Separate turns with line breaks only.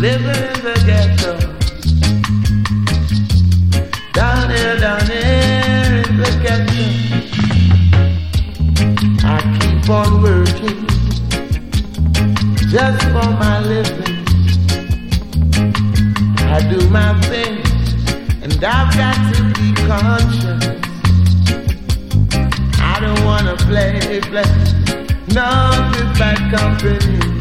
living in the ghetto. Down here in the ghetto. I keep on working just for my living. I do my thing, and I've got to be conscious. I don't wanna play no goodbye company.